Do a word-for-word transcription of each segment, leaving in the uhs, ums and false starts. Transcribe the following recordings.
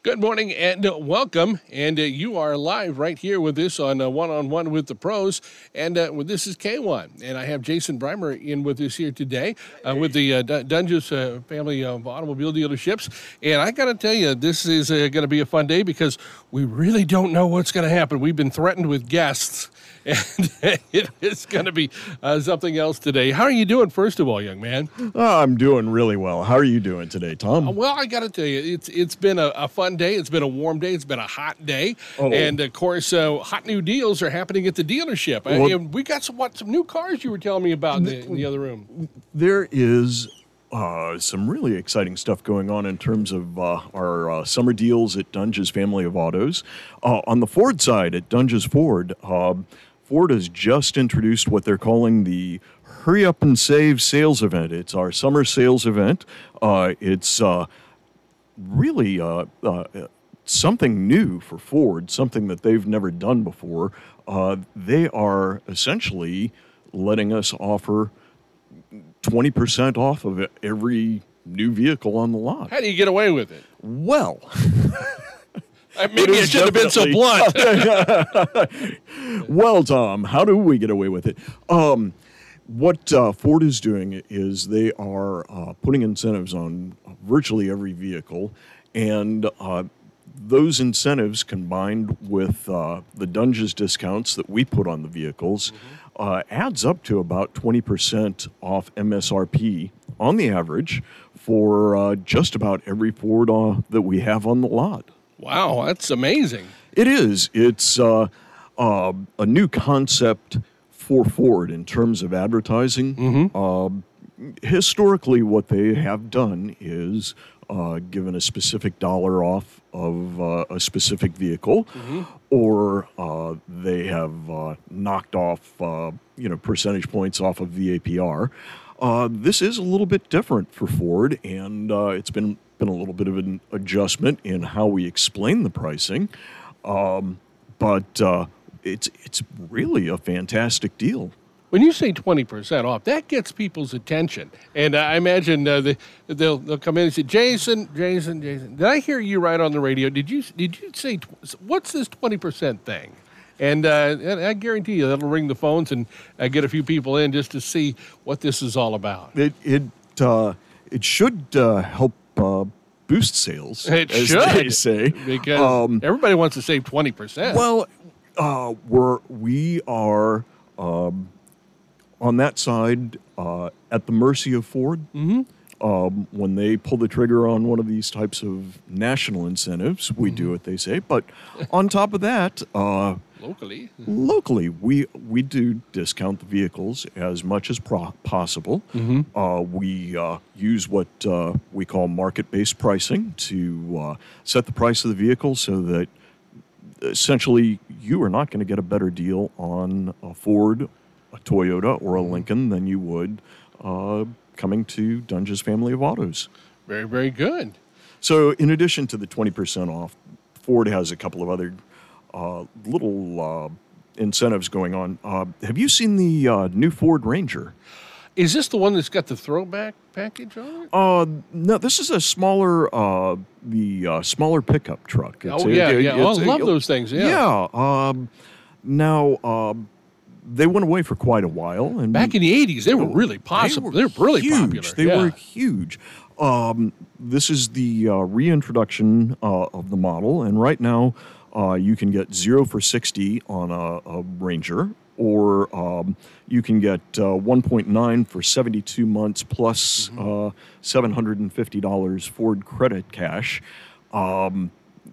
Good morning and uh, welcome. And uh, you are live right here with us on uh, One-on-One with the Pros. And uh, well, this is K one. And I have Jason Breimer in with us here today uh, with the uh, D- Dunges uh, family of automobile dealerships. And I got to tell you, this is uh, going to be a fun day because we really don't know what's going to happen. We've been threatened with guests, and it is going to be uh, something else today. How are you doing, first of all, young man? Oh, I'm doing really well. How are you doing today, Tom? Uh, well, I got to tell you, it's it's been a, a fun day. It's been a warm day. It's been a hot day. Oh. And, of course, uh, hot new deals are happening at the dealership. Well, uh, we got some, what, some new cars you were telling me about in the, in the other room. There is uh, some really exciting stuff going on in terms of uh, our uh, summer deals at Dunges Family of Autos. Uh, on the Ford side, at Dunges Ford, uh, Ford has just introduced what they're calling the Hurry Up and Save sales event. It's our summer sales event. Uh, it's uh, really uh, uh, something new for Ford, something that they've never done before. Uh, they are essentially letting us offer twenty percent off of every new vehicle on the lot. How do you get away with it? Well... Uh, maybe I shouldn't have been so blunt. Well, Tom, how do we get away with it? Um, what uh, Ford is doing is they are uh, putting incentives on virtually every vehicle, and uh, those incentives combined with uh, the Dunges discounts that we put on the vehicles mm-hmm. uh, adds up to about twenty percent off M S R P on the average for uh, just about every Ford uh, that we have on the lot. Wow, that's amazing. It is. It's uh, uh, a new concept for Ford in terms of advertising. Mm-hmm. Uh, historically, what they have done is uh, given a specific dollar off of uh, a specific vehicle, mm-hmm. or uh, they have uh, knocked off uh, you know percentage points off of the A P R. Uh, this is a little bit different for Ford, and uh, it's been been a little bit of an adjustment in how we explain the pricing, um, but uh, it's it's really a fantastic deal. When you say twenty percent off, that gets people's attention. And uh, I imagine uh, they, they'll they'll come in and say, Jason, Jason, Jason, did I hear you right on the radio? Did you did you say, what's this twenty percent thing? And, uh, and I guarantee you that'll ring the phones and uh, get a few people in just to see what this is all about. It it uh, it should uh, help uh, boost sales, it as should, they say, because um, everybody wants to save twenty percent. Well, uh, we're we are um, on that side uh, at the mercy of Ford. Mm-hmm. Um, when they pull the trigger on one of these types of national incentives, we mm-hmm. do what they say. But on top of that, uh, locally, locally, we we do discount the vehicles as much as pro- possible. Mm-hmm. Uh, we uh, use what uh, we call market-based pricing to uh, set the price of the vehicle so that essentially you are not going to get a better deal on a Ford, a Toyota, or a Lincoln than you would uh, coming to Dunges Family of Autos. Very, very good. So in addition to the twenty percent off, Ford has a couple of other uh, little uh, incentives going on. Uh, have you seen the uh, new Ford Ranger? Is this the one that's got the throwback package on it? Uh, no, this is a smaller, uh, the uh, smaller pickup truck. It's oh, yeah, a, yeah. Oh, I love a, those things, yeah. Yeah. Um, now, um, they went away for quite a while. And back in the eighties, they were really possible. They were, they were really huge. popular. They yeah. were huge. Um, this is the uh, reintroduction uh, of the model, and right now uh, you can get zero for sixty on a, a Ranger, or um, you can get uh, one point nine for seventy-two months plus mm-hmm. uh, seven hundred fifty dollars Ford credit cash. Um,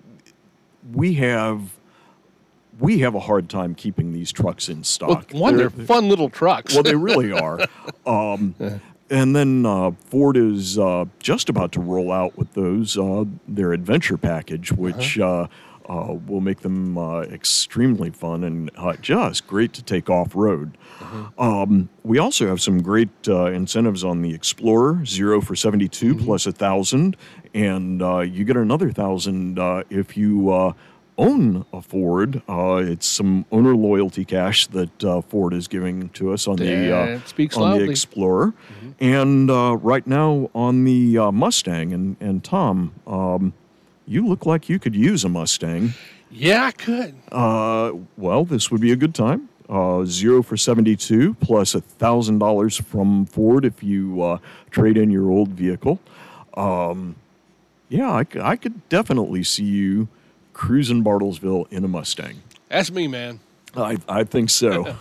we have we have a hard time keeping these trucks in stock. Well, one, they're, they're fun little trucks. Well, they really are. Um, and then uh, Ford is uh, just about to roll out with those uh, their adventure package, which uh-huh. uh, uh, will make them uh, extremely fun and uh, just great to take off-road. Uh-huh. Um, we also have some great uh, incentives on the Explorer, zero for seventy-two mm-hmm. plus one thousand, and uh, you get another one thousand uh, if you uh, own a Ford. Uh, it's some owner loyalty cash that uh, Ford is giving to us on the uh, on loudly. the Explorer, mm-hmm. and uh, right now on the uh, Mustang. And and Tom, um, you look like you could use a Mustang. Yeah, I could. Uh, well, this would be a good time. Uh, zero for seventy-two plus a thousand dollars from Ford if you uh, trade in your old vehicle. Um, yeah, I, c- I could definitely see you cruising Bartlesville in a Mustang. That's me, man. I, I think so.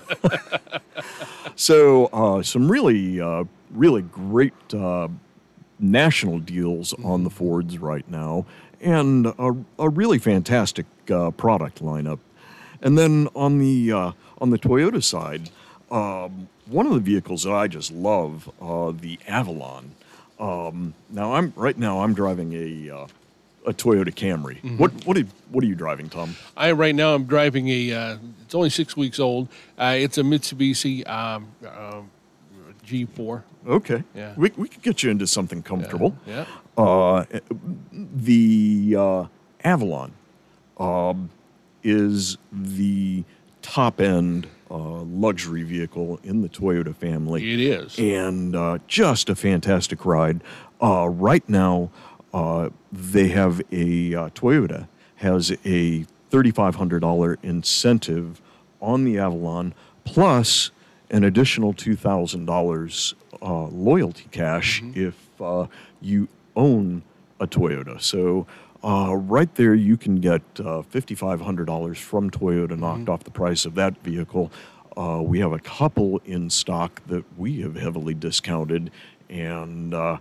so uh, some really, uh, really great uh, national deals on the Fords right now, and a, a really fantastic uh, product lineup. And then on the uh, on the Toyota side, um, one of the vehicles that I just love, uh, the Avalon. Um, now I'm right now I'm driving a uh, a Toyota Camry. Mm-hmm. What what are, what are you driving, Tom? I right now I'm driving a. Uh, it's only six weeks old. Uh, it's a Mitsubishi um, um, G four. Okay, Yeah. we we could get you into something comfortable. Yeah. Uh, the uh, Avalon um, is the top end uh, luxury vehicle in the Toyota family. It is. And uh, just a fantastic ride. Uh, right now, uh, they have a uh, Toyota has a thirty-five hundred dollars incentive on the Avalon, plus an additional two thousand dollars uh, loyalty cash if uh, you own a Toyota. So uh, right there, you can get uh, fifty-five hundred dollars from Toyota knocked off the price of that vehicle. Uh, we have a couple in stock that we have heavily discounted, and uh,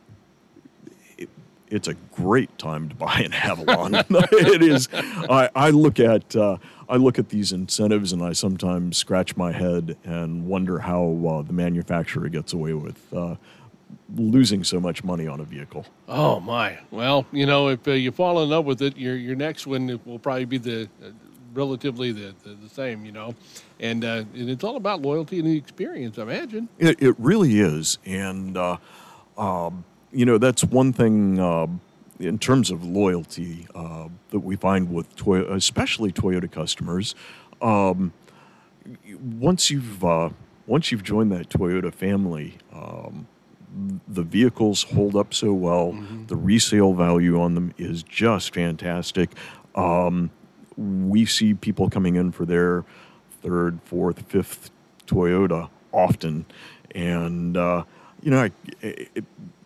it, it's a great time to buy an Avalon. It is. I, I look at uh, I look at these incentives, and I sometimes scratch my head and wonder how uh, the manufacturer gets away with uh, losing so much money on a vehicle. Oh my! Well, you know, if uh, you fall in love with it, your your next one will probably be the uh, relatively the, the the same. You know, and uh, and it's all about loyalty and the experience, I imagine. It, it really is, and uh, um, you know that's one thing uh, in terms of loyalty uh, that we find with Toyota, especially Toyota customers. Um, once you've uh, once you've joined that Toyota family. Um, The vehicles hold up so well. Mm-hmm. The resale value on them is just fantastic. Um, we see people coming in for their third, fourth, fifth Toyota often. And, uh, you know, I, it,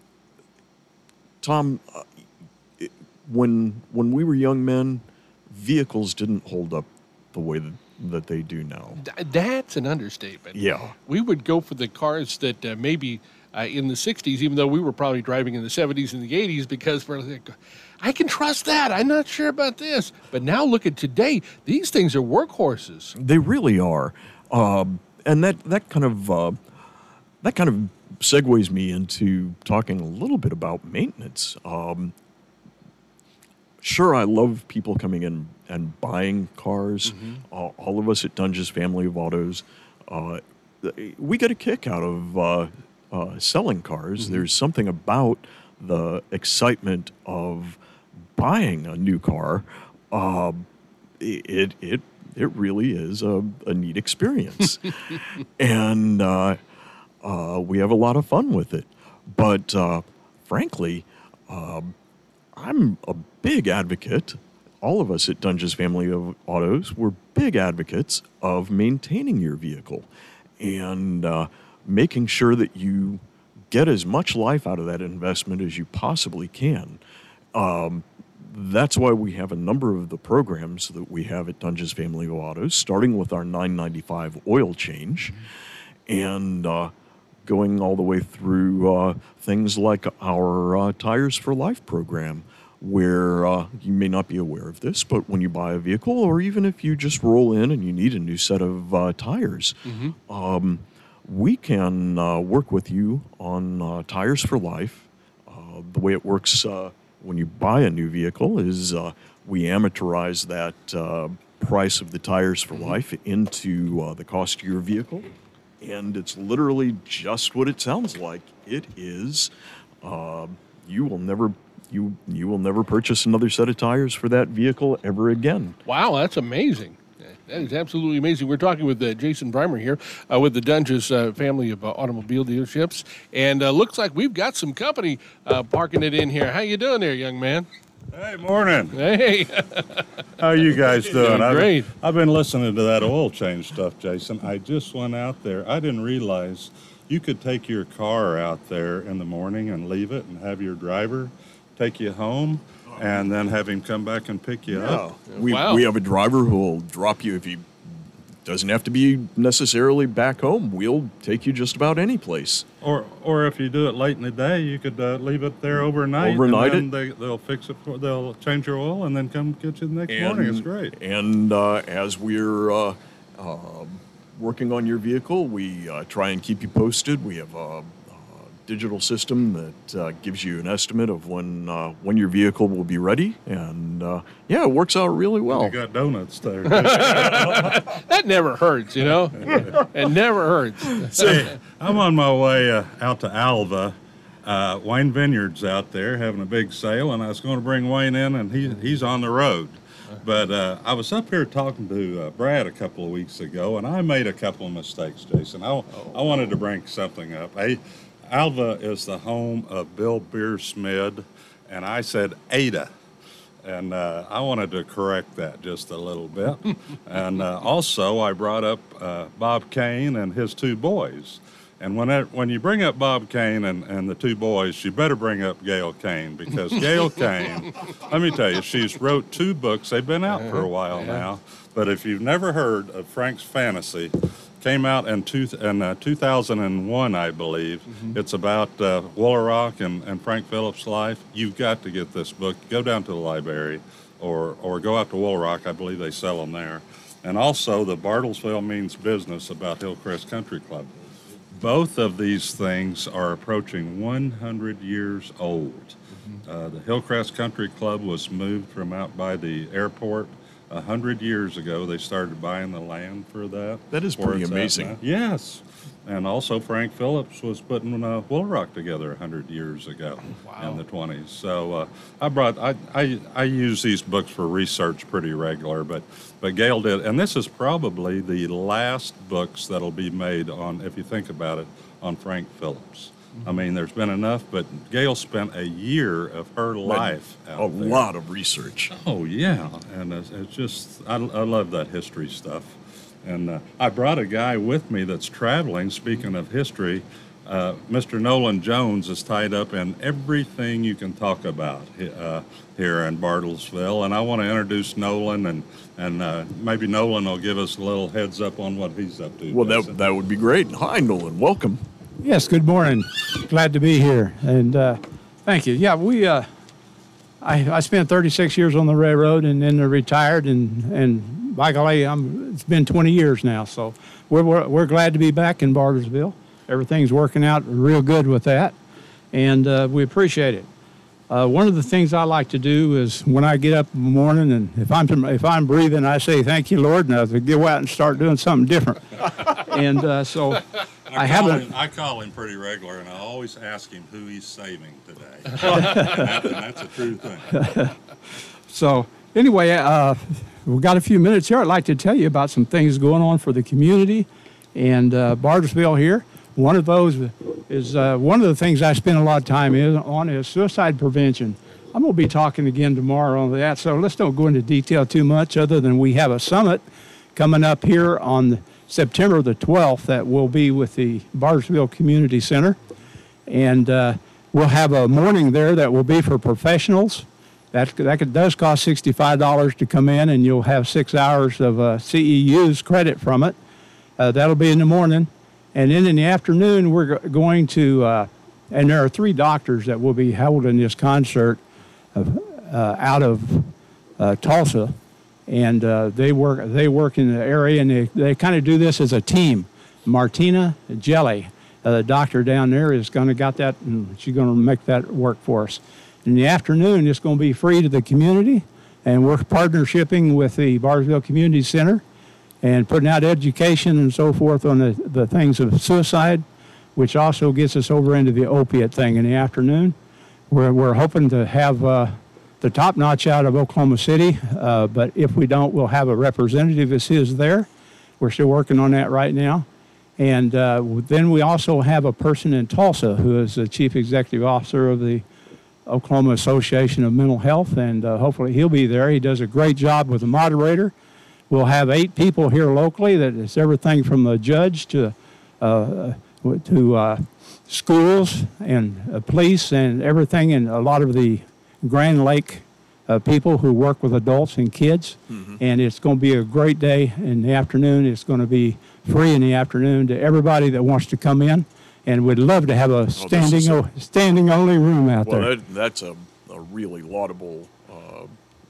Tom, uh, it, when, when we were young men, vehicles didn't hold up the way that, that they do now. Th- that's an understatement. Yeah. We would go for the cars that uh, maybe... Uh, in the sixties, even though we were probably driving in the seventies and the eighties, because we're like, I can trust that. I'm not sure about this. But now look at today. These things are workhorses. They really are. Um, and that, that kind of uh, that kind of segues me into talking a little bit about maintenance. Um, sure, I love people coming in and buying cars. Mm-hmm. Uh, all of us at Dunge's Family of Autos, uh, we get a kick out of uh, Uh, selling cars. Mm-hmm. There's something about the excitement of buying a new car. Uh, it it it really is a, a neat experience, and uh, uh, we have a lot of fun with it. But uh, frankly, uh, I'm a big advocate. All of us at Dunge's Family of Autos, we're big advocates of maintaining your vehicle, and uh, making sure that you get as much life out of that investment as you possibly can. Um, that's why we have a number of the programs that we have at Dunge's Family of Autos, starting with our nine ninety-five oil change, and uh, going all the way through uh, things like our uh, Tires for Life program, where uh, you may not be aware of this, but when you buy a vehicle, or even if you just roll in and you need a new set of uh, tires, mm-hmm. um, we can uh, work with you on uh, Tires for Life. Uh, the way it works uh, when you buy a new vehicle is uh, we amortize that uh, price of the Tires for Life into uh, the cost of your vehicle. And it's literally just what it sounds like. It is, uh, you will never you you will never purchase another set of tires for that vehicle ever again. Wow, that's amazing. That is absolutely amazing. We're talking with uh, Jason Breimer here uh, with the Dunge's uh, family of uh, automobile dealerships. And uh, looks like we've got some company uh, parking it in here. How you doing there, young man? Hey, morning. Hey. How are you guys doing? Doing I've, great. I've been listening to that oil change stuff, Jason. I just went out there. I didn't realize you could take your car out there in the morning and leave it and have your driver take you home and then have him come back and pick you up. We, Wow. we have a driver who will drop you if he doesn't have to be necessarily back home. We'll take you just about any place. Or or if you do it late in the day, you could uh, leave it there overnight. Overnight and then it? They, they'll fix it. For, they'll change your oil and then come get you the next morning. It's great. And uh, as we're uh, uh, working on your vehicle, we uh, try and keep you posted. We have a, a digital system that uh, gives you an estimate of when uh, when your vehicle will be ready, and uh, yeah, it works out really well. You got donuts there. That never hurts, you know? It never hurts. Hey, I'm on my way uh, out to Alva. Uh, Wayne Vineyard's out there having a big sale, and I was going to bring Wayne in, and he he's on the road. But uh, I was up here talking to uh, Brad a couple of weeks ago, and I made a couple of mistakes, Jason. I, I wanted to bring something up. Hey, Alva is the home of Bill Beersmid, and I said Ada. And uh, I wanted to correct that just a little bit. And uh, also, I brought up uh, Bob Kane and his two boys. And when that, when you bring up Bob Kane and, and the two boys, you better bring up Gail Kane, because Gail Kane, let me tell you, she's wrote two books. They've been out for a while now. But if you've never heard of Frank's Fantasy, came out in, two, in uh, two thousand one, I believe. Mm-hmm. It's about uh, Woolaroc and, and Frank Phillips' life. You've got to get this book. Go down to the library or, or go out to Woolaroc. I believe they sell them there. And also the Bartlesville Means Business about Hillcrest Country Club. Both of these things are approaching one hundred years old. Mm-hmm. Uh, the Hillcrest Country Club was moved from out by the airport a hundred years ago. They started buying the land for that. That is where pretty it's at amazing. now. Yes. And also Frank Phillips was putting uh, Woolaroc together a hundred years ago Wow. in the twenties. So uh, I brought, I, I, I use these books for research pretty regular, but, but Gail did. And this is probably the last books that'll be made on, if you think about it, on Frank Phillips. I mean, there's been enough, but Gail spent a year of her life out A there. lot of research. Oh, yeah. And it's, it's just, I, I love that history stuff. And uh, I brought a guy with me that's traveling. Speaking of history, uh, Mister Nolan Jones is tied up in everything you can talk about uh, here in Bartlesville. And I want to introduce Nolan, and, and uh, maybe Nolan will give us a little heads up on what he's up to. Well, Jason. that, that would be great. Hi, Nolan. Welcome. Yes, good morning. Glad to be here, and uh, thank you. Yeah, we, uh, I, I spent thirty-six years on the railroad and then retired, and, and by golly, I'm, it's been twenty years now, so we're, we're, we're glad to be back in Bartlesville. Everything's working out real good with that, and uh, we appreciate it. Uh, one of the things I like to do is when I get up in the morning, and if I'm if I'm breathing, I say thank you, Lord, and I go out and start doing something different. And uh, so I, I haven't. Him, I call him pretty regular, and I always ask him who he's saving today. and, that, and that's a true thing. So anyway, uh, we've got a few minutes here. I'd like to tell you about some things going on for the community and uh, Bartlesville here. One of those is uh, one of the things I spend a lot of time is, on is suicide prevention. I'm going to be talking again tomorrow on that, so let's don't go into detail too much other than we have a summit coming up here on September the twelfth that will be with the Bartlesville Community Center. And uh, we'll have a morning there that will be for professionals. That, that could, does cost sixty-five dollars to come in, and you'll have six hours of uh, C E U's credit from it. Uh, that'll be in the morning. And then in the afternoon, we're go- going to, uh, and there are three doctors that will be holding this concert of, uh, out of uh, Tulsa. And uh, they work they work in the area, and they, they kind of do this as a team. Martina Jelly, uh, the doctor down there, is going to got that, and she's going to make that work for us. In the afternoon, it's going to be free to the community, and we're partnershiping with the Bartlesville Community Center and putting out education and so forth on the, the things of suicide, which also gets us over into the opiate thing in the afternoon. We're, we're hoping to have uh, the top notch out of Oklahoma City, uh, but if we don't, we'll have a representative of his there. We're still working on that right now. And uh, then we also have a person in Tulsa who is the chief executive officer of the Oklahoma Association of Mental Health, and uh, hopefully he'll be there. He does a great job with the moderator. We'll have eight people here locally. That is everything from the judge to uh, to uh, schools and uh, police and everything, and a lot of the Grand Lake uh, people who work with adults and kids. Mm-hmm. And it's going to be a great day in the afternoon. It's going to be free in the afternoon to everybody that wants to come in. And we'd love to have a standing oh, a, standing only room out well, there. Well, that, that's a, a really laudable uh,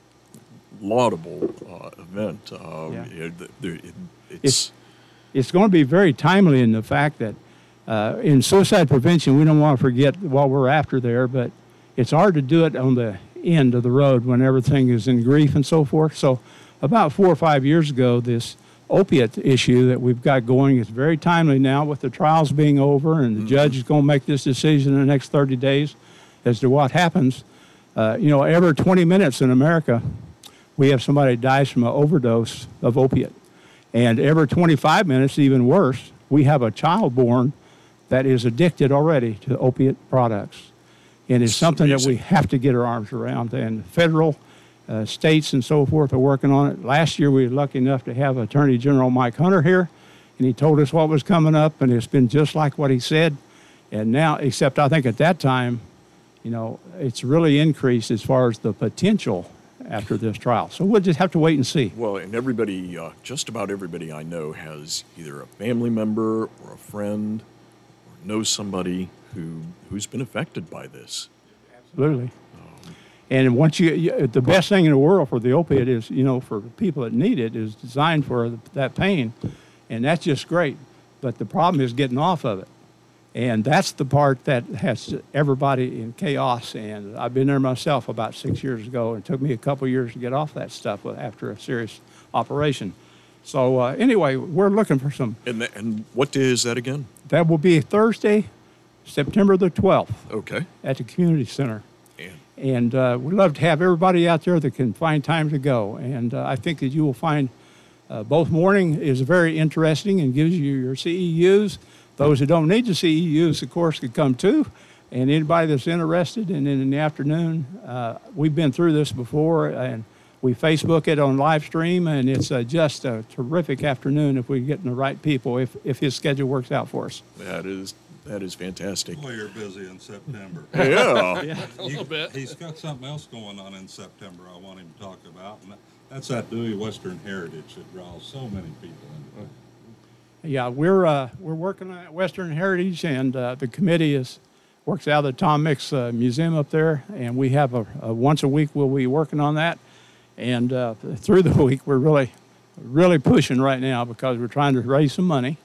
laudable uh, event. Uh, yeah. it, it, it's, it's it's going to be very timely in the fact that uh, in suicide prevention, we don't want to forget what we're after there, but it's hard to do it on the end of the road when everything is in grief and so forth. So about four or five years ago, this opiate issue that we've got going is very timely now with the trials being over, and the mm-hmm. judge is going to make this decision in the next thirty days as to what happens. Uh, you know, every twenty minutes in America, we have somebody that dies from an overdose of opiate. And every twenty-five minutes, even worse, we have a child born that is addicted already to opiate products. And it's something that we have to get our arms around. And federal, uh, states, and so forth are working on it. Last year, we were lucky enough to have Attorney General Mike Hunter here, and he told us what was coming up, and it's been just like what he said. And now, except I think at that time, you know, it's really increased as far as the potential after this trial. So we'll just have to wait and see. Well, and everybody, uh, just about everybody I know has either a family member or a friend or knows somebody who, who's been affected by this. Absolutely. Um, and once you, you, the best thing in the world for the opiate is, you know, for people that need it, is designed for that pain. And that's just great. But the problem is getting off of it. And that's the part that has everybody in chaos. And I've been there myself about six years ago, and it took me a couple years to get off that stuff after a serious operation. So uh, anyway, we're looking for some. And, the, and what day is that again? That will be Thursday, September the twelfth. Okay. At the community center. And, and uh, we'd love to have everybody out there that can find time to go. And uh, I think that you will find uh, both morning is very interesting and gives you your C E Us. Those who don't need the C E Us, of course, could come too. And anybody that's interested, and then in the afternoon, uh, we've been through this before, and we Facebook it on live stream, and it's uh, just a terrific afternoon if we get the right people, if, if his schedule works out for us. That is that is fantastic. Well, you're busy in September. Yeah. yeah. A little bit. He's got something else going on in September I want him to talk about, and that's that Dewey Western Heritage that draws so many people into it. Yeah, we're uh, we're working on Western Heritage, and uh, the committee is works out of the Tom Mix uh, Museum up there, and we have a, a once a week we'll be working on that, and uh, through the week we're really really pushing right now because we're trying to raise some money,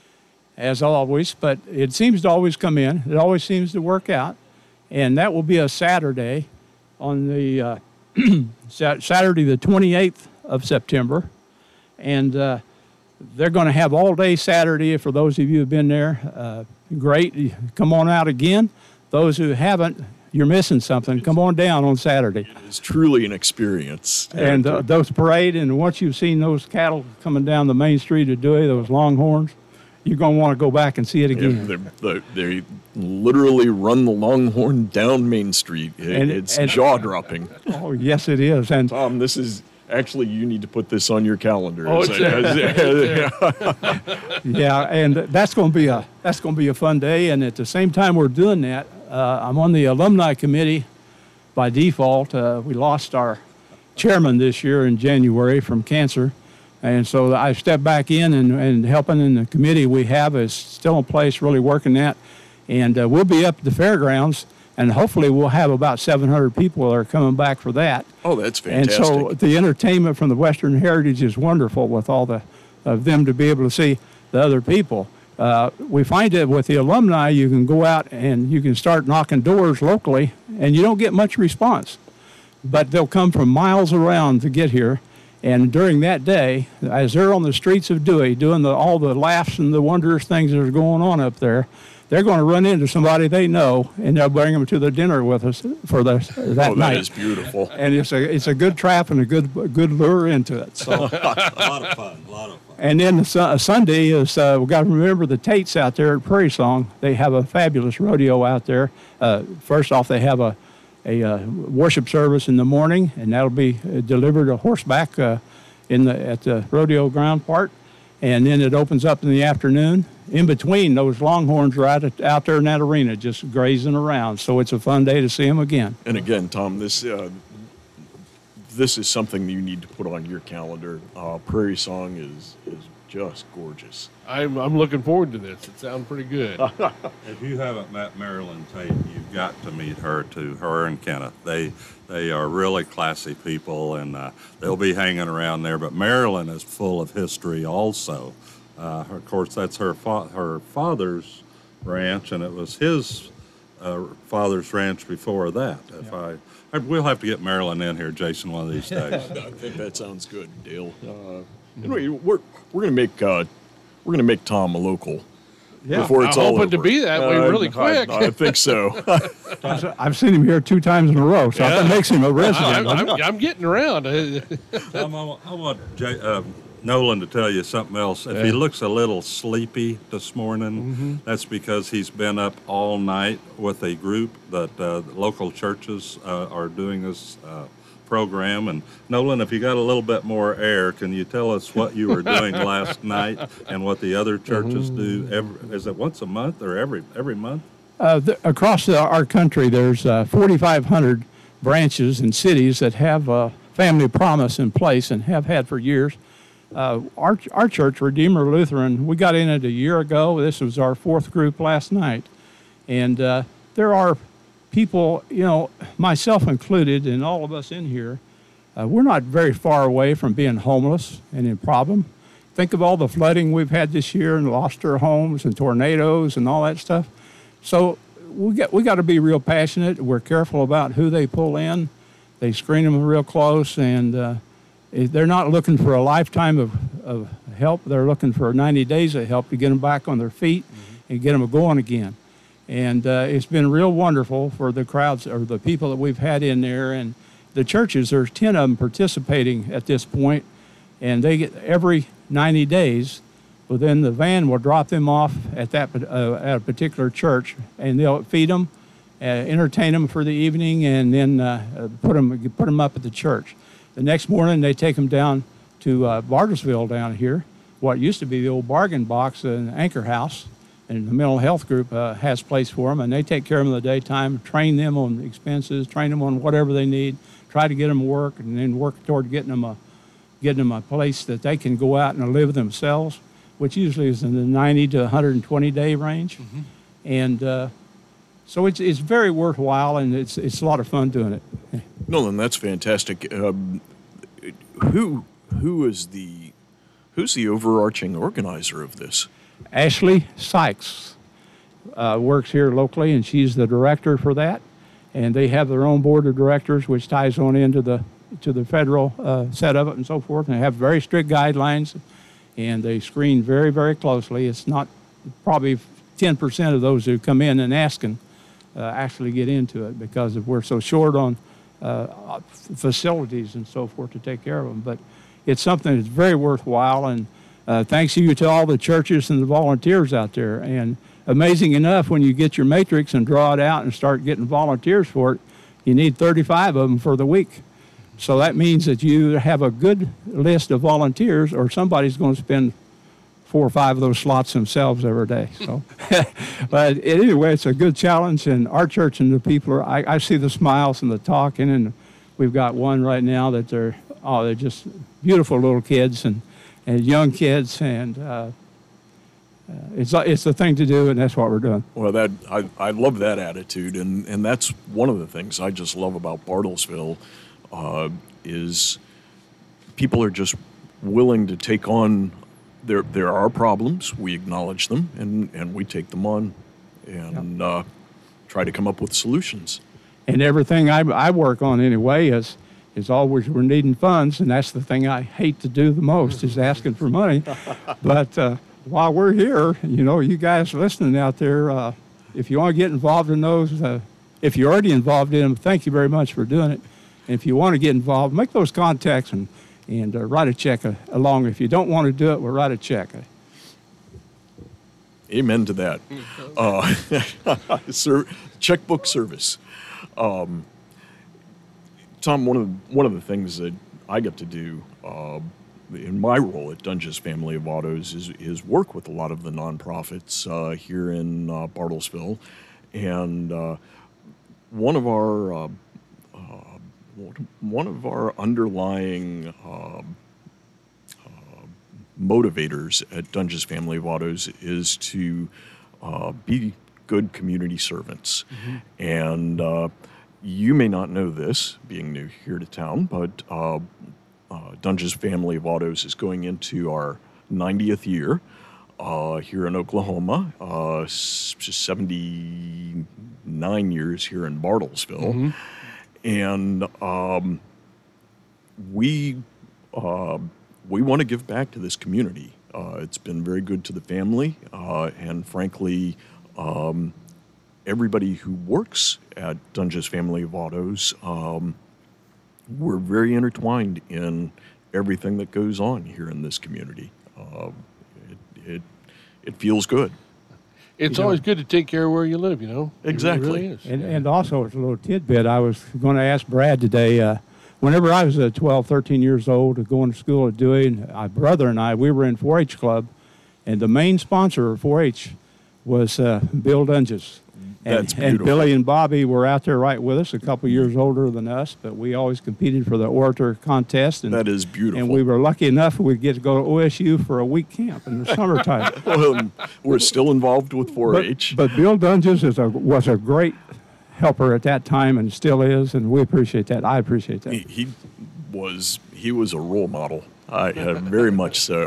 as always. But it seems to always come in. It always seems to work out, and that will be a Saturday, on the uh, Saturday the twenty-eighth of September, and. Uh, They're going to have all day Saturday. For those of you who have been there, uh, great. Come on out again. Those who haven't, you're missing something. Come on down on Saturday. It's truly an experience. And uh, those parade, and once you've seen those cattle coming down the main street of Dewey, those longhorns, you're going to want to go back and see it again. Yeah, they they literally run the longhorn down Main Street. It, and, it's and, jaw-dropping. Oh, yes, it is. And Tom, this is... Actually, you need to put this on your calendar. Oh, it's there. Yeah, and that's going to be a that's going to be a fun day. And at the same time we're doing that, uh, I'm on the alumni committee by default. Uh, we lost our chairman this year in January from cancer, and so I stepped back in and, and helping in the committee we have is still in place, really working that, and uh, we'll be up at the fairgrounds. And hopefully we'll have about seven hundred people that are coming back for that. Oh, that's fantastic. And so the entertainment from the Western Heritage is wonderful with all the of them to be able to see the other people. Uh, we find that with the alumni, you can go out and you can start knocking doors locally, and you don't get much response. But they'll come from miles around to get here. And during that day, as they're on the streets of Dewey doing the, all the laughs and the wondrous things that are going on up there, they're going to run into somebody they know, and they'll bring them to the dinner with us for the, that oh, night. That is beautiful. And it's a it's a good trap and a good a good lure into it. So a lot of fun, a lot of fun. And then the su- Sunday is uh, we got to remember the Tates out there at Prairie Song. They have a fabulous rodeo out there. Uh, first off, they have a a uh, worship service in the morning, and that'll be uh, delivered a horseback uh, in the at the rodeo ground part, and then it opens up in the afternoon. In between, those longhorns are out, out there in that arena just grazing around, so it's a fun day to see them again. And again, Tom, this uh, this is something you need to put on your calendar. Uh, Prairie Song is is just gorgeous. I'm, I'm looking forward to this. It sounds pretty good. If you haven't met Marilyn Tate, you've got to meet her too. Her and Kenneth, they they are really classy people, and uh, they'll be hanging around there. But Marilyn is full of history also. Uh, of course, that's her fa- her father's ranch, and it was his uh, father's ranch before that. If yeah. I, I, we'll have to get Marilyn in here, Jason, one of these days. I think that sounds good, Dale. Uh, anyway, we're we're gonna make uh, we're gonna make Tom a local. Yeah. Before it's I'm all hoping over. to be that way uh, really quick. I, I think so. I've seen him here two times in a row, so Yeah. that makes him a resident. I'm, I'm, I'm getting around. Tom, I, I want Jay, uh, Nolan to tell you something else. If Yeah. he looks a little sleepy this morning, Mm-hmm. that's because he's been up all night with a group that uh, local churches uh, are doing this uh, program. And Nolan, if you got a little bit more air, can you tell us what you were doing last night and what the other churches do? Every, is it once a month or every every month? Uh, th- across the, our country, there's uh, forty-five hundred branches and cities that have a family promise in place and have had for years. Uh, our, our church, Redeemer Lutheran, we got in it a year ago. This was our fourth group last night. And uh, there are people, you know, myself included, and all of us in here, uh, we're not very far away from being homeless and in problem. Think of all the flooding we've had this year and lost our homes and tornadoes and all that stuff. So we got, we got to be real passionate. We're careful about who they pull in. They screen them real close, and uh, they're not looking for a lifetime of, of help. They're looking for ninety days of help to get them back on their feet mm-hmm. and get them going again. And uh, it's been real wonderful for the crowds or the people that we've had in there. And the churches, there's ten of them participating at this point, and they get every ninety days. Well, then the van will drop them off at that uh, at a particular church, and they'll feed them, uh, entertain them for the evening, and then uh, put them put them up at the church. The next morning, they take them down to uh, Bartlesville down here, what used to be the old bargain box and Anchor House, and the mental health group uh, has a place for them, and they take care of them in the daytime, train them on expenses, train them on whatever they need, try to get them work, and then work toward getting them a getting them a place that they can go out and live themselves, which usually is in the ninety to one hundred twenty day range. Mm-hmm. And uh, so it's it's very worthwhile, and it's it's a lot of fun doing it. Nolan, that's fantastic. Um, who who is the who's the overarching organizer of this? Ashley Sykes uh, works here locally, and she's the director for that. And they have their own board of directors, which ties on into the to the federal uh, set of it and so forth. And they have very strict guidelines, and they screen very, very closely. It's not probably ten percent of those who come in and asking uh, actually get into it because we're so short on uh, facilities and so forth to take care of them. But it's something that's very worthwhile, and uh, thanks to you to all the churches and the volunteers out there. And amazing enough, when you get your matrix and draw it out and start getting volunteers for it, you need thirty-five of them for the week. So that means that you have a good list of volunteers, or somebody's going to spend four or five of those slots themselves every day. So, but anyway, it's a good challenge, and our church and the people are. I, I see the smiles and the talking, and we've got one right now that they're oh they're just beautiful little kids and and young kids, and uh, uh, it's it's the thing to do, and that's what we're doing. Well, that I I love that attitude, and and that's one of the things I just love about Bartlesville. Uh, is people are just willing to take on, there there are problems, we acknowledge them, and, and we take them on and yep. uh, try to come up with solutions. And everything I, I work on anyway is is always we're needing funds, and that's the thing I hate to do the most is asking for money. But uh, while we're here, you know, you guys listening out there, uh, if you want to get involved in those, uh, if you're already involved in them, thank you very much for doing it. And if you want to get involved, make those contacts and, and uh, write a check uh, along. If you don't want to do it, we'll write a check. Amen to that. Uh, sir, checkbook service. Um, Tom, one of the, one of the things that I get to do uh, in my role at Dunges Family of Autos is is work with a lot of the nonprofits uh, here in uh, Bartlesville, and uh, one of our uh, uh, one of our underlying uh, uh, motivators at Dunges Family of Autos is to uh, be good community servants, mm-hmm. and uh, you may not know this, being new here to town, but uh, uh, Dunges Family of Autos is going into our ninetieth year uh, here in Oklahoma, uh, seventy-nine years here in Bartlesville, mm-hmm. and um, we uh, we want to give back to this community. Uh, it's been very good to the family, uh, and frankly, um, everybody who works at Dunges Family of Autos, um, we're very intertwined in everything that goes on here in this community. Uh, it, it it feels good. It's You know- always good to take care of where you live, you know? It Exactly. really is. And, and also, it's a little tidbit. I was going to ask Brad today. Uh, whenever I was uh, twelve, thirteen years old, going to school at Dewey, and my brother and I, we were in four H Club, and the main sponsor of four H was uh, Bill Dunges. And, That's and beautiful. Billy and Bobby were out there right with us, a couple years older than us, but we always competed for the orator contest. And, That is beautiful. And we were lucky enough we'd get to go to O S U for a week camp in the summertime. Well, we're still involved with four H. But, but Bill Dunges is a, was a great helper at that time and still is, and we appreciate that. I appreciate that. he, he was he was a role model. I uh, very much so.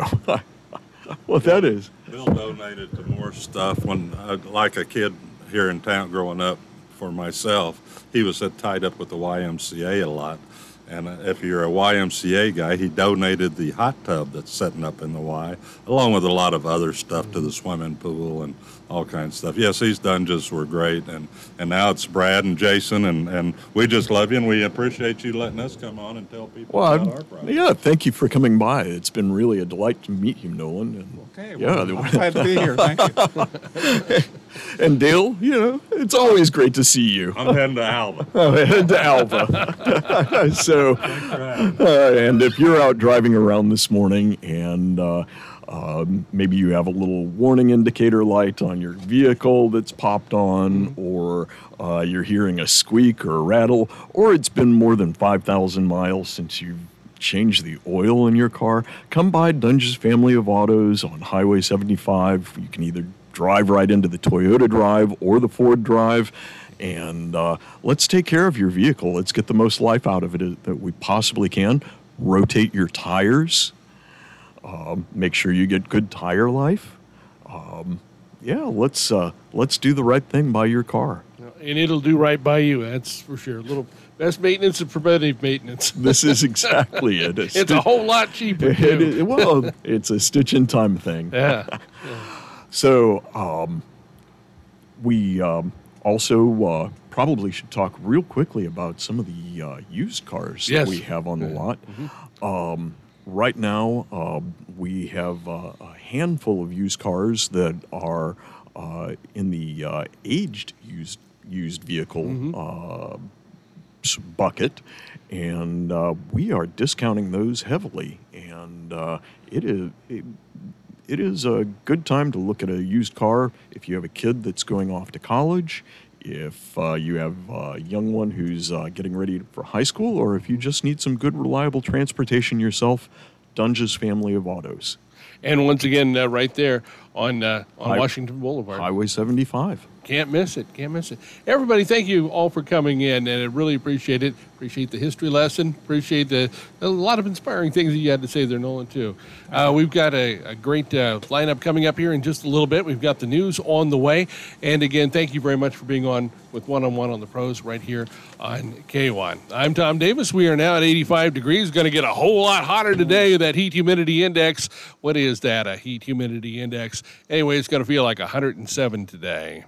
Well, that is. Bill donated to more stuff when, uh, like a kid here in town growing up for myself, he was uh, tied up with the Y M C A a lot. And uh, if you're a Y M C A guy, he donated the hot tub that's setting up in the Y, along with a lot of other stuff to the swimming pool and all kinds of stuff. Yes, these Dunges were great. And, and now it's Brad and Jason, and, and we just love you, and we appreciate you letting us come on and tell people Well, about I'm- our project. yeah, thank you for coming by. It's been really a delight to meet you, Nolan. And, Okay, yeah, well, I'm glad to be here. Thank you. and Dale, you know, it's always great to see you. I'm heading to Alva. Oh, and to Alva. So, uh, and if you're out driving around this morning and uh, um, maybe you have a little warning indicator light on your vehicle that's popped on, or uh, you're hearing a squeak or a rattle, or it's been more than five thousand miles since you've changed the oil in your car, come by Dunges Family of Autos on Highway seventy-five. You can either drive right into the Toyota Drive or the Ford Drive, and uh, let's take care of your vehicle. Let's get the most life out of it that we possibly can. Rotate your tires. Um, make sure you get good tire life. Um, yeah, let's uh, let's do the right thing by your car. And it'll do right by you, that's for sure. A little best maintenance and preventative maintenance. This is exactly it. It's a whole lot cheaper, It too. is- well, it's a stitch in time thing. Yeah. So um, we um, also uh, probably should talk real quickly about some of the uh, used cars Yes. that we have on the lot. Um, right now, uh, we have uh, a handful of used cars that are uh, in the uh, aged used used vehicle uh, s- bucket, and uh, we are discounting those heavily. And uh, it is. It, It is a good time to look at a used car if you have a kid that's going off to college, if uh, you have a young one who's uh, getting ready for high school, or if you just need some good, reliable transportation yourself. Dunges Family of Autos, And once again, uh, right there on uh, on Hi- Washington Boulevard. Highway seventy-five. Can't miss it. Can't miss it. Everybody, thank you all for coming in, and I really appreciate it. Appreciate the history lesson. Appreciate the a lot of inspiring things that you had to say there, Nolan, too. Uh, we've got a, a great uh, lineup coming up here in just a little bit. We've got the news on the way. And again, thank you very much for being on with One-on-One on the Pros right here on K one. I'm Tom Davis. We are now at eighty-five degrees. Going to get a whole lot hotter today. That heat humidity index. What is that? A heat humidity index. Anyway, it's going to feel like one hundred seven today.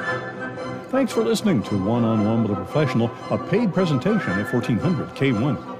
Thanks for listening to One-on-One with a Professional, a paid presentation at fourteen hundred K one.